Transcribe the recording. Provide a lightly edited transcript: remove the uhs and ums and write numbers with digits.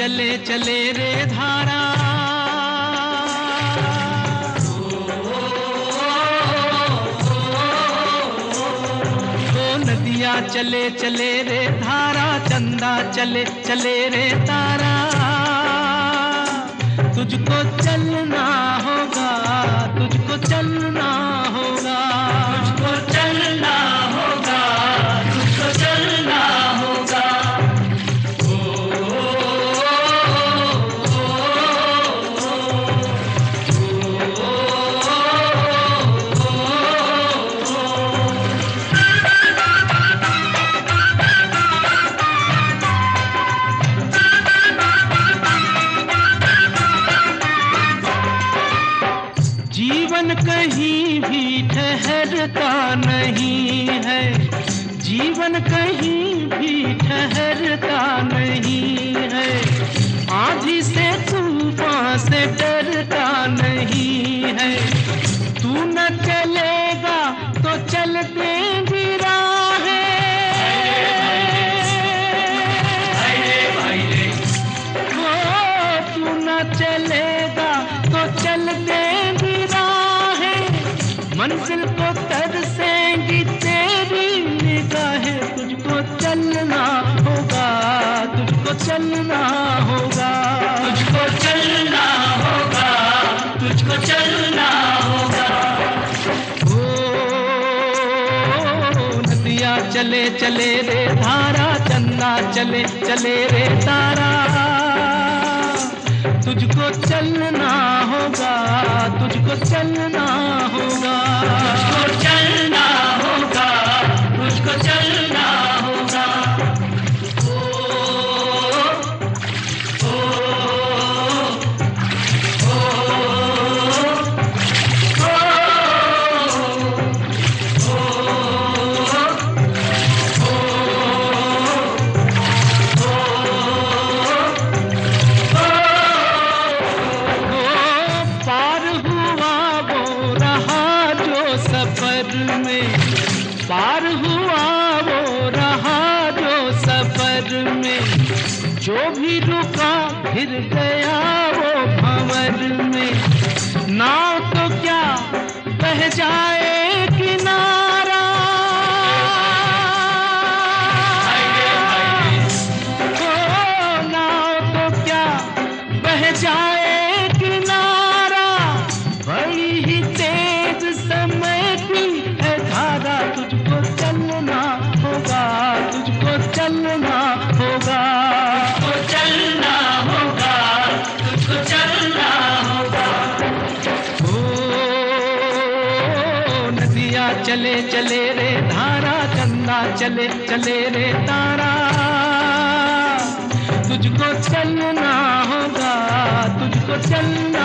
चले चले रे धारा, ओ नदियाँ चले चले रे धारा, चंदा चले चले रे तारा। तुझको चलना होगा, तुझको चलना होगा, तुझको चलना होगा, तुझको चलना होगा। जीवन कहीं भी ठहरता नहीं है, जीवन कहीं भी ठहरता नहीं है। आंधी से तूफान से डरता नहीं है। तू न चलेगा तो चलते भी राहें, ओ तू न चलेगा तो चलते भी मंजिल को तरसेंगी तेरी निगाहें। तुझको चलना होगा, तुझको चलना होगा, तुझको चलना होगा, तुझको चलना होगा। ओ नदियाँ चले चले रे धारा, चंदा चले चले रे तारा। तुझको चलना होगा, तुझको चलना होगा, तुझको चलना होगा, तुझको चलना होगा। पार हुआ वो रहा जो सफर में, जो भी रुका फिर गया वो भंवर में। नाव तो क्या बह जाए किनारा, ओ नाव तो क्या बह जाए किनारा। बड़ी ही तेज समय की है धारा। तुझको चलना होगा, तुझको चलना होगा, तुझको चलना होगा, तुझको चलना होगा। ओ नदियाँ चले चले रे धारा, चंदा चले चले रे तारा। तुझको चलना होगा, तुझको चलना